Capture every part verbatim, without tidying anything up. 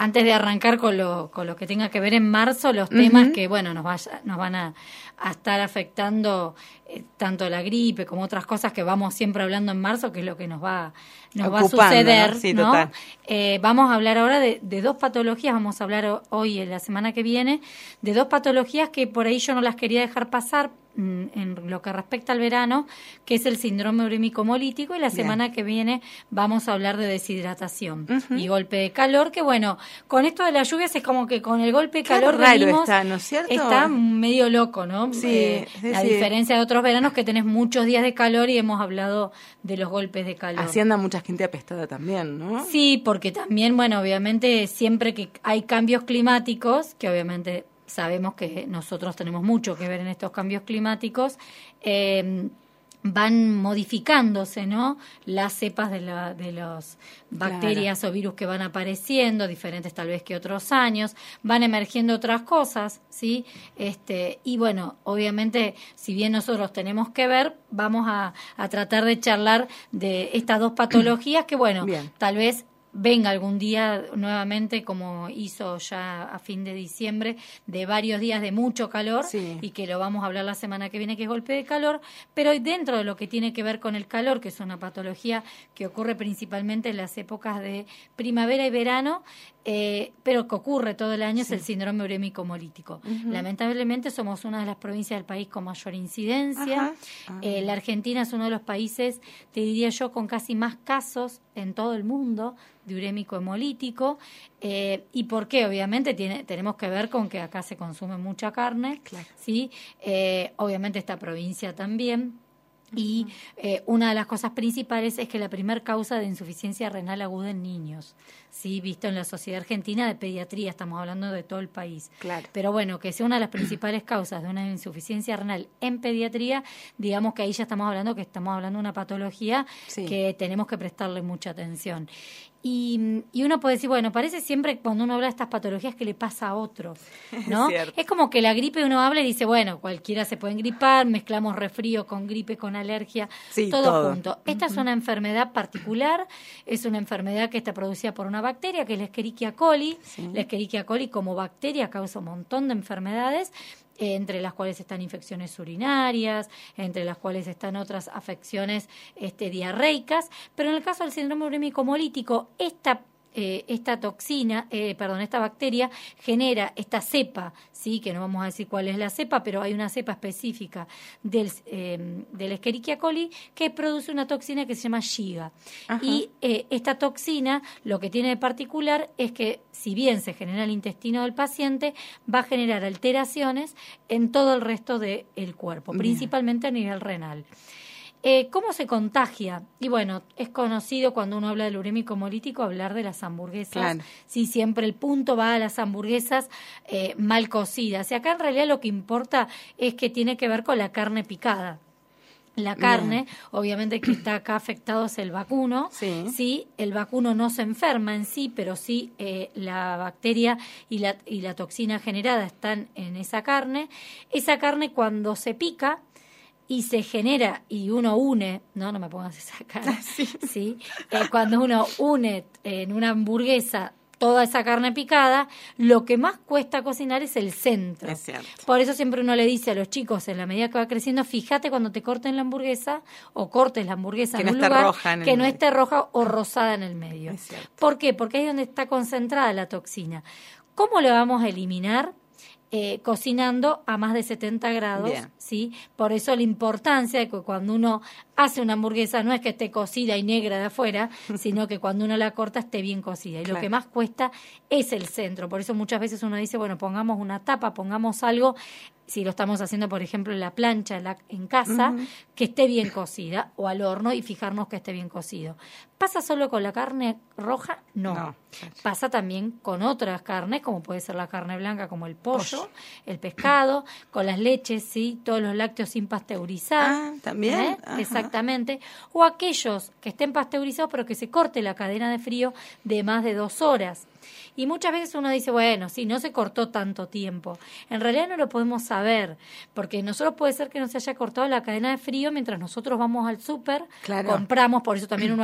antes de arrancar con lo, con lo que tenga que ver en marzo, los uh-huh. temas que, bueno, nos, vaya, nos van a, a estar afectando eh, tanto la gripe como otras cosas que vamos siempre hablando en marzo, que es lo que nos va, nos va a suceder, ¿no? Sí, ¿no? total. Eh, vamos a hablar ahora de, de dos patologías, vamos a hablar hoy, en la semana que viene, de dos patologías que por ahí yo no las quería dejar pasar en lo que respecta al verano, que es el síndrome urémico hemolítico, y la semana Bien. que viene vamos a hablar de deshidratación uh-huh. y golpe de calor, que bueno, con esto de las lluvias es como que con el golpe de Qué calor raro venimos, está, ¿no es cierto? Está medio loco, ¿no? Sí, eh, sí, a sí. diferencia de otros veranos que tenés muchos días de calor y hemos hablado de los golpes de calor. Así anda mucha gente apestada también, ¿no? Sí, porque también, bueno, obviamente siempre que hay cambios climáticos, que obviamente sabemos que nosotros tenemos mucho que ver en estos cambios climáticos, eh, van modificándose, ¿no? Las cepas de, la, de las bacterias claro. o virus que van apareciendo, diferentes tal vez que otros años, van emergiendo otras cosas, ¿sí? Este, y bueno, obviamente, si bien nosotros tenemos que ver, vamos a, a tratar de charlar de estas dos patologías que, bueno, Bien. tal vez venga algún día nuevamente, como hizo ya a fin de diciembre, de varios días de mucho calor, sí. y que lo vamos a hablar la semana que viene, que es golpe de calor, pero dentro de lo que tiene que ver con el calor, que es una patología que ocurre principalmente en las épocas de primavera y verano, eh, pero que ocurre todo el año, sí. es el síndrome urémico hemolítico. Uh-huh. Lamentablemente somos una de las provincias del país con mayor incidencia. Uh-huh. eh, la Argentina es uno de los países, te diría yo, con casi más casos en todo el mundo de urémico hemolítico. Eh, ¿Y por qué? Obviamente tiene, tenemos que ver con que acá se consume mucha carne, claro. ¿sí? Eh, obviamente esta provincia también. Y eh, una de las cosas principales es que la primer causa de insuficiencia renal aguda en niños, sí, visto en la Sociedad Argentina de Pediatría, estamos hablando de todo el país. Claro. Pero bueno, que sea una de las principales causas de una insuficiencia renal en pediatría, digamos que ahí ya estamos hablando que estamos hablando de una patología sí. que tenemos que prestarle mucha atención. Y, y uno puede decir, bueno, parece siempre cuando uno habla de estas patologías que le pasa a otro, ¿no? Es, es como que la gripe uno habla y dice, bueno, cualquiera se puede gripar, mezclamos resfrío con gripe, con alergia, sí, todo, todo junto. Esta uh-huh. es una enfermedad particular, es una enfermedad que está producida por una bacteria, que es la Escherichia coli. Sí. La Escherichia coli como bacteria causa un montón de enfermedades, Eh, entre las cuales están infecciones urinarias, entre las cuales están otras afecciones este, diarreicas, pero en el caso del síndrome urémico hemolítico, esta Eh, esta toxina, eh, perdón, esta bacteria genera esta cepa, sí, que no vamos a decir cuál es la cepa, pero hay una cepa específica del, eh, del Escherichia coli que produce una toxina que se llama Shiga. Ajá. Y eh, esta toxina lo que tiene de particular es que si bien se genera en el intestino del paciente, va a generar alteraciones en todo el resto del cuerpo, Bien. principalmente a nivel renal. Eh, ¿Cómo se contagia? Y bueno, es conocido cuando uno habla del urémico hemolítico hablar de las hamburguesas. Claro. Sí, siempre el punto va a las hamburguesas eh, mal cocidas. Y acá en realidad lo que importa es que tiene que ver con la carne picada. La carne, Bien. obviamente que está acá afectado es el vacuno, sí. sí, el vacuno no se enferma en sí, pero sí eh, la bacteria y la, y la toxina generada están en esa carne. Esa carne cuando se pica y se genera, y uno une, no, no me pongas esa cara, sí, ¿sí? Eh, cuando uno une en una hamburguesa toda esa carne picada, lo que más cuesta cocinar es el centro. Es cierto. Por eso siempre uno le dice a los chicos, en la medida que va creciendo, fíjate cuando te corten la hamburguesa, o cortes la hamburguesa que en no un esté lugar roja en que el no medio. esté roja o rosada en el medio. Es cierto. ¿Por qué? Porque ahí es donde está concentrada la toxina. ¿Cómo la vamos a eliminar? Eh, cocinando a más de setenta grados, Bien. ¿sí? Por eso la importancia de que cuando uno hace una hamburguesa no es que esté cocida y negra de afuera, sino que cuando uno la corta esté bien cocida. Y claro. lo que más cuesta es el centro. Por eso muchas veces uno dice, bueno, pongamos una tapa, pongamos algo, si lo estamos haciendo, por ejemplo, en la plancha en, la, en casa, uh-huh. que esté bien cocida, o al horno y fijarnos que esté bien cocido. ¿Pasa solo con la carne roja? No. no. Pasa también con otras carnes, como puede ser la carne blanca, como el pollo, pollo. el pescado, con las leches, sí, todos los lácteos sin pasteurizar. Ah, también. ¿eh? Exactamente. O aquellos que estén pasteurizados, pero que se corte la cadena de frío de más de dos horas. Y muchas veces uno dice, bueno, sí, no se cortó tanto tiempo. En realidad no lo podemos saber, porque nosotros puede ser que no se haya cortado la cadena de frío mientras nosotros vamos al súper, claro. compramos, por eso también uno aconseja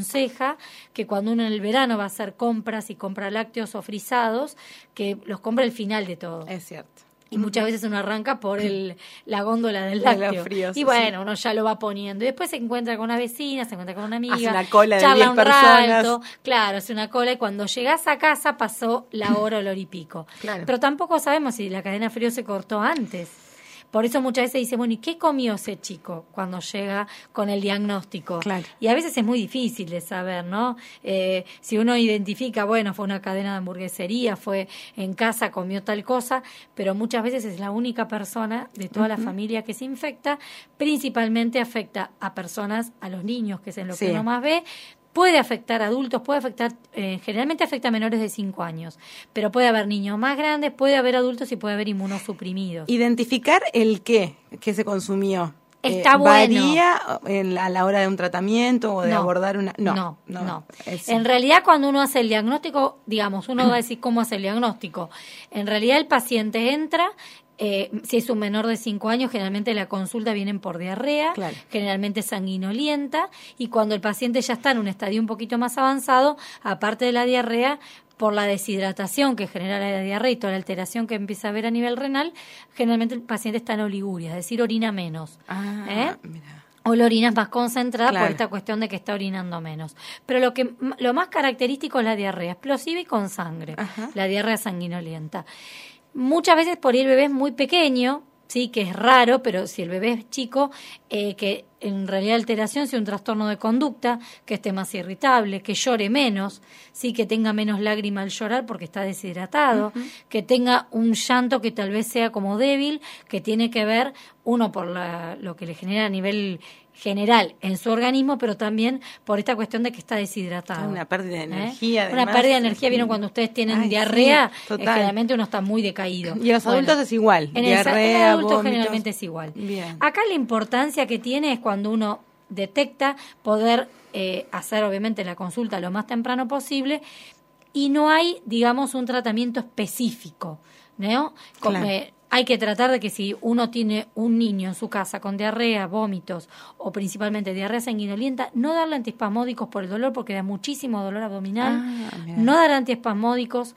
aconseja que cuando uno en el verano va a hacer compras y compra lácteos o frisados, que los compre al final de todo. Es cierto. Y muchas veces uno arranca por el, la góndola del De lácteo. los fríos, y bueno, sí. uno ya lo va poniendo. Y después se encuentra con una vecina, se encuentra con una amiga. Hace una cola de charla diez un personas. rato. Claro, hace una cola y cuando llegás a casa pasó la hora o la hora y pico. Claro. Pero tampoco sabemos si la cadena frío se cortó antes. Por eso muchas veces dice, bueno, ¿y qué comió ese chico cuando llega con el diagnóstico? Claro. Y a veces es muy difícil de saber, ¿no? Eh, si uno identifica, bueno, fue una cadena de hamburguesería, fue en casa, comió tal cosa, pero muchas veces es la única persona de toda uh-huh. la familia que se infecta, principalmente afecta a personas, a los niños, que es en lo sí. que uno más ve. Puede afectar a adultos, puede afectar, eh, generalmente afecta a menores de cinco años, pero puede haber niños más grandes, puede haber adultos y puede haber inmunosuprimidos. Identificar el qué, qué se consumió. Está eh, bueno. ¿Varía en la, a la hora de un tratamiento o de no, abordar una...? No, no, no. no. Es... En realidad, cuando uno hace el diagnóstico, digamos, uno va a decir cómo hace el diagnóstico. En realidad, el paciente entra... Eh, si es un menor de cinco años, generalmente la consulta vienen por diarrea, claro. generalmente sanguinolienta, y cuando el paciente ya está en un estadio un poquito más avanzado, aparte de la diarrea, por la deshidratación que genera la diarrea y toda la alteración que empieza a haber a nivel renal, generalmente el paciente está en oliguria, es decir, orina menos. Ah, ¿eh? mira. O la orina es más concentrada claro. por esta cuestión de que está orinando menos. Pero lo que lo más característico es la diarrea explosiva y con sangre, Ajá. la diarrea sanguinolienta. Muchas veces por ahí el bebé es muy pequeño, sí, que es raro, pero si el bebé es chico, eh, que en realidad alteración sea un trastorno de conducta, que esté más irritable, que llore menos, sí, que tenga menos lágrima al llorar porque está deshidratado, uh-huh. que tenga un llanto que tal vez sea como débil, que tiene que ver, uno, por la, lo que le genera a nivel general en su organismo, pero también por esta cuestión de que está deshidratado. Una pérdida de energía. ¿Eh? Además, una pérdida de energía, vieron cuando ustedes tienen Ay, diarrea, sí, eh, generalmente uno está muy decaído. Y en los adultos bueno, es igual, en diarrea, el, en el adulto vómitos. generalmente es igual. Bien. Acá la importancia que tiene es cuando uno detecta poder eh, hacer obviamente la consulta lo más temprano posible y no hay, digamos, un tratamiento específico, ¿no? Como, claro. eh, hay que tratar de que si uno tiene un niño en su casa con diarrea, vómitos o principalmente diarrea sanguinolienta, no darle antiespasmódicos por el dolor porque da muchísimo dolor abdominal, ah, no dar antiespasmódicos,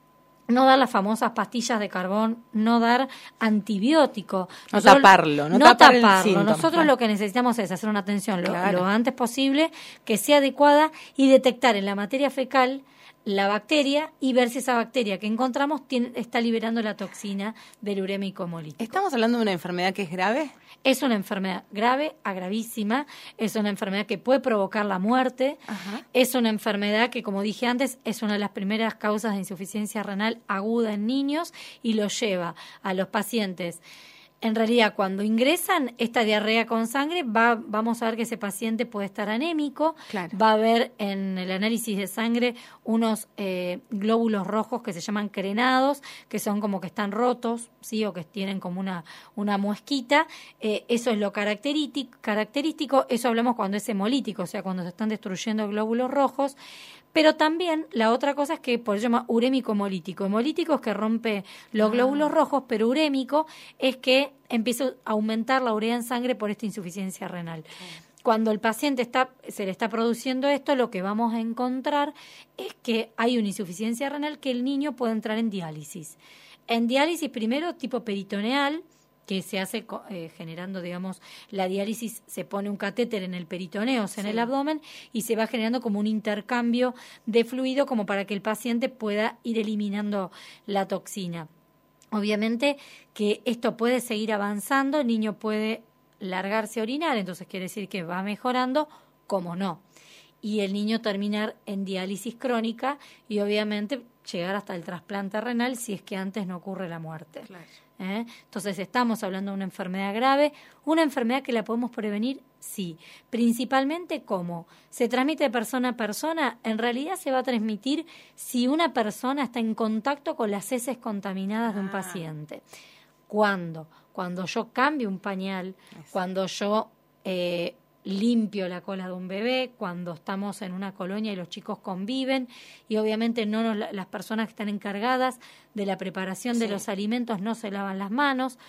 no dar las famosas pastillas de carbón, no dar antibiótico. No Nosotros, taparlo, no, no tapar taparlo. El síntoma, Nosotros claro. lo que necesitamos es hacer una atención lo, claro. lo antes posible, que sea adecuada y detectar en la materia fecal la bacteria y ver si esa bacteria que encontramos tiene, está liberando la toxina del urémico hemolítico. ¿Estamos hablando de una enfermedad que es grave? Es una enfermedad grave, a gravísima, es una enfermedad que puede provocar la muerte, Ajá. es una enfermedad que, como dije antes, es una de las primeras causas de insuficiencia renal aguda en niños y lo lleva a los pacientes. En realidad, cuando ingresan esta diarrea con sangre, va, vamos a ver que ese paciente puede estar anémico, claro. va a haber en el análisis de sangre unos eh, glóbulos rojos que se llaman crenados, que son como que están rotos, sí, o que tienen como una, una muesquita. Eh, eso es lo característico, característico, eso hablamos cuando es hemolítico, o sea, cuando se están destruyendo glóbulos rojos. Pero también la otra cosa es que por eso se llama urémico hemolítico. Hemolítico es que rompe los ah. glóbulos rojos, pero urémico es que empieza a aumentar la urea en sangre por esta insuficiencia renal. Ah. Cuando el paciente está, se le está produciendo esto, lo que vamos a encontrar es que hay una insuficiencia renal que el niño puede entrar en diálisis. En diálisis primero tipo peritoneal, que se hace eh, generando, digamos, la diálisis, se pone un catéter en el peritoneo, o sea, sí. en el abdomen, y se va generando como un intercambio de fluido como para que el paciente pueda ir eliminando la toxina. Obviamente que esto puede seguir avanzando, el niño puede largarse a orinar, entonces quiere decir que va mejorando, como no. Y el niño terminar en diálisis crónica y obviamente llegar hasta el trasplante renal si es que antes no ocurre la muerte. Claro. ¿Eh? Entonces estamos hablando de una enfermedad grave, una enfermedad que la podemos prevenir, sí. Principalmente, ¿cómo? ¿Se transmite de persona a persona? En realidad se va a transmitir si una persona está en contacto con las heces contaminadas ah. de un paciente. ¿Cuándo? Cuando yo cambio un pañal, Eso. cuando yo eh, limpio la cola de un bebé, cuando estamos en una colonia y los chicos conviven y obviamente no nos, las personas que están encargadas de la preparación sí. de los alimentos no se lavan las manos,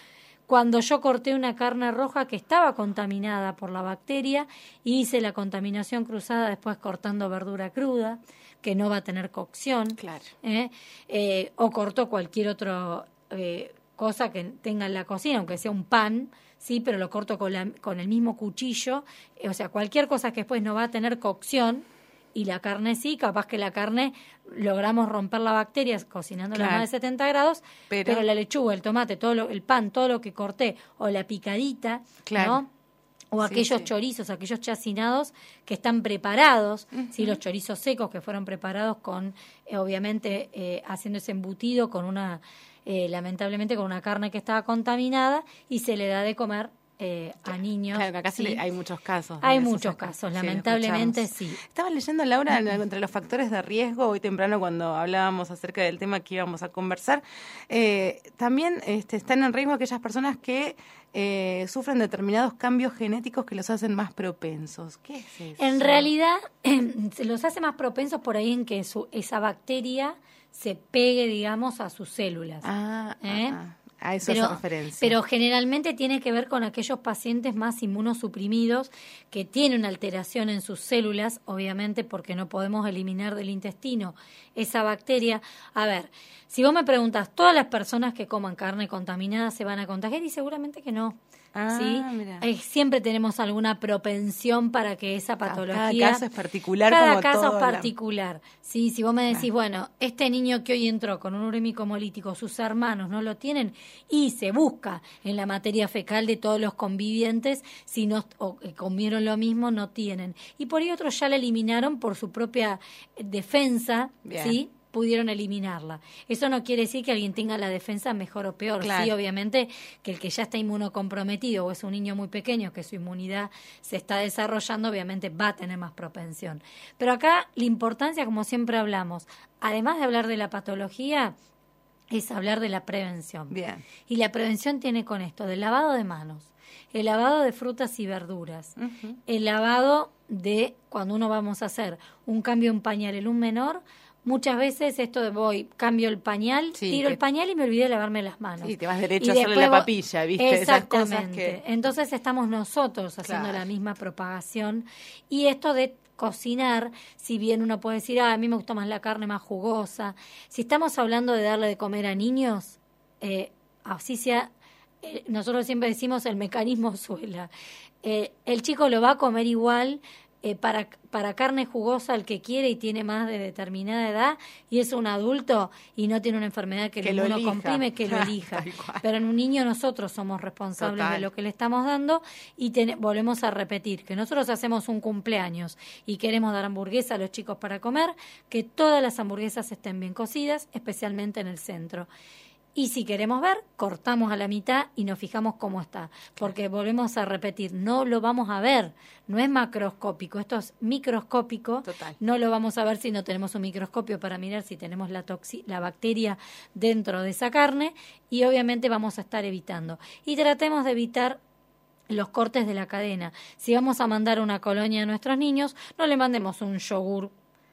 cuando yo corté una carne roja que estaba contaminada por la bacteria, hice la contaminación cruzada después cortando verdura cruda, que no va a tener cocción, Claro. ¿eh? Eh, o cortó cualquier otra eh, cosa que tenga en la cocina, aunque sea un pan, sí, pero lo corto con, la, con el mismo cuchillo, eh, o sea, cualquier cosa que después no va a tener cocción, y la carne sí, capaz que la carne logramos romper la bacteria cocinándola a Claro. más de setenta grados, Pero- pero, la lechuga, el tomate, todo lo, el pan, todo lo que corté, o la picadita, Claro. ¿no? O Sí, aquellos sí. chorizos, aquellos chacinados que están preparados, ¿sí? Los chorizos secos que fueron preparados con, eh, obviamente, eh, haciendo ese embutido con una, eh, lamentablemente, con una carne que estaba contaminada y se le da de comer eh, a niños. Claro, acá ¿sí? se le- hay muchos casos. Hay de eso, muchos acá. casos, Sí, lamentablemente escuchamos. sí. Estaba leyendo, Laura, entre los factores de riesgo, hoy temprano cuando hablábamos acerca del tema que íbamos a conversar, eh, también este, están en riesgo aquellas personas que eh, sufren determinados cambios genéticos que los hacen más propensos. ¿Qué es eso? En realidad, se los hace más propensos por ahí en que su, esa bacteria se pegue, digamos, a sus células. Ah, ¿eh? ah, ah. A eso Pero, hace referencia. pero generalmente tiene que ver con aquellos pacientes más inmunosuprimidos que tienen una alteración en sus células, obviamente porque no podemos eliminar del intestino esa bacteria. A ver, si vos me preguntas, ¿todas las personas que coman carne contaminada se van a contagiar? Y seguramente que no. Ah, ¿sí? mira. Eh, siempre tenemos alguna propensión para que esa patología... Cada caso es particular. Cada como caso todo es la- particular. Sí, si vos me decís, bueno, este niño que hoy entró con un urémico hemolítico, sus hermanos no lo tienen, y se busca en la materia fecal de todos los convivientes, si no o, eh, comieron lo mismo, no tienen. Y por ahí otros ya la eliminaron por su propia eh, defensa, Bien. ¿sí? Pudieron eliminarla. Eso no quiere decir que alguien tenga la defensa mejor o peor. Claro. Sí, obviamente que el que ya está inmunocomprometido o es un niño muy pequeño que su inmunidad se está desarrollando, obviamente va a tener más propensión. Pero acá la importancia, como siempre hablamos, además de hablar de la patología, es hablar de la prevención. Bien. Y la prevención tiene con esto, del lavado de manos, el lavado de frutas y verduras, Ujú. el lavado de cuando uno vamos a hacer un cambio de un pañal en un menor. Muchas veces esto de voy, cambio el pañal, Sí, tiro que- el pañal y me olvidé de lavarme las manos. Sí, te vas derecho Y a hacerle después la vos- papilla, ¿viste? Esas cosas Exactamente. que... Entonces estamos nosotros haciendo Claro. la misma propagación. Y esto de cocinar, si bien uno puede decir, ah, a mí me gusta más la carne más jugosa, si estamos hablando de darle de comer a niños, eh, así sea, eh, nosotros siempre decimos el mecanismo suela. Eh, el chico lo va a comer igual. Eh, para, para carne jugosa el que quiere y tiene más de determinada edad y es un adulto y no tiene una enfermedad que, Que lo lo elija. comprime, que lo elija. Tal cual. Pero en un niño nosotros somos responsables Total. de lo que le estamos dando y ten- volvemos a repetir que nosotros hacemos un cumpleaños y queremos dar hamburguesa a los chicos para comer, que todas las hamburguesas estén bien cocidas, especialmente en el centro. Y si queremos ver, cortamos a la mitad y nos fijamos cómo está. Porque volvemos a repetir, no lo vamos a ver. No es macroscópico, esto es microscópico. Total. No lo vamos a ver si no tenemos un microscopio para mirar si tenemos la, toxi- la bacteria dentro de esa carne. Y obviamente vamos a estar evitando. Y tratemos de evitar los cortes de la cadena. Si vamos a mandar una colonia a nuestros niños, no le mandemos un yogur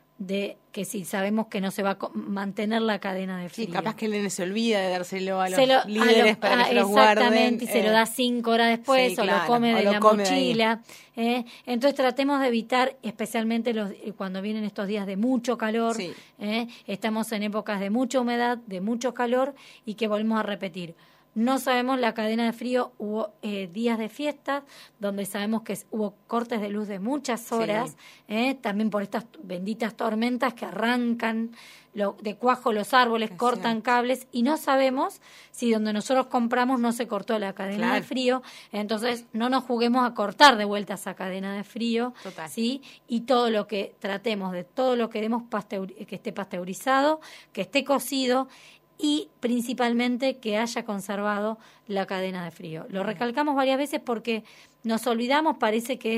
de que si sabemos que no se va a co- mantener la cadena de Sí, frío. capaz que el nene se olvida de dárselo a los Se lo- a líderes lo- para que ah, se los guarden. exactamente, y se eh. lo da cinco horas después, sí, o claro, lo come o de lo la come de ahí. mochila. ¿eh? Entonces tratemos de evitar, especialmente los eh, cuando vienen estos días de mucho calor, Sí. ¿eh? Estamos en épocas de mucha humedad, de mucho calor, y que volvemos a repetir. No sabemos la cadena de frío, hubo eh, días de fiestas donde sabemos que hubo cortes de luz de muchas horas, Sí. eh, también por estas benditas tormentas que arrancan lo, de cuajo los árboles, Es cortan cierto. cables y no sabemos si donde nosotros compramos no se cortó la cadena Claro. de frío, entonces no nos juguemos a cortar de vuelta esa cadena de frío, Total. ¿sí? Y todo lo que tratemos de todo lo que demos pasteur- que esté pasteurizado, que esté cocido y principalmente que haya conservado la cadena de frío. Lo recalcamos varias veces porque nos olvidamos, parece que es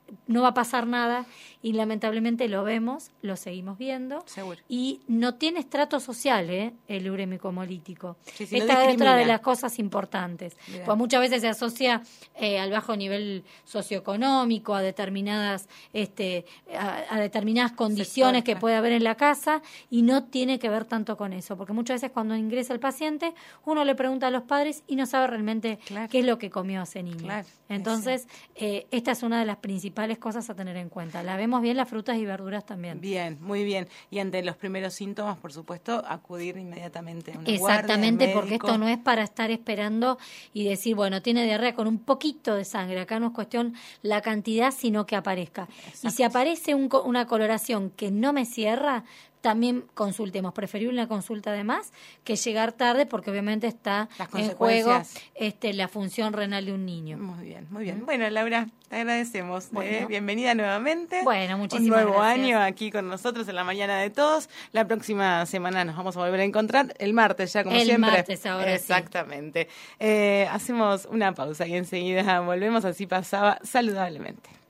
no va a pasar nada y lamentablemente lo vemos, lo seguimos viendo. Seguro. Y no tiene estrato social, ¿eh? El urémico hemolítico. Sí, sí, Esta no es otra de las cosas importantes. Bien. Pues muchas veces se asocia eh, al bajo nivel socioeconómico, a determinadas, este, a, a determinadas condiciones Sector, que puede haber en la casa, y no tiene que ver tanto con eso, porque muchas veces cuando ingresa el paciente, uno le pregunta a los padres y no sabe realmente Claro. qué es lo que comió ese niño. Claro, Entonces, eh, esta es una de las principales cosas a tener en cuenta. La vemos bien las frutas y verduras también. Bien, muy bien. Y ante los primeros síntomas, por supuesto, acudir inmediatamente a una Exactamente, guardia, porque médico. esto no es para estar esperando y decir, bueno, tiene diarrea con un poquito de sangre. Acá no es cuestión la cantidad, sino que aparezca. Exacto. Y si aparece un, una coloración que no me cierra, también consultemos. Preferible una consulta de más que llegar tarde, porque obviamente está Las en juego consecuencias. este, la función renal de un niño. Muy bien, muy bien. Bueno, Laura, te agradecemos. Bueno. Eh, bienvenida nuevamente. Bueno, muchísimas Un nuevo gracias. año aquí con nosotros en la mañana de todos. La próxima semana nos vamos a volver a encontrar el martes ya, como El siempre. martes, ahora sí. Exactamente. Eh, hacemos una pausa y enseguida volvemos. Así pasaba saludablemente.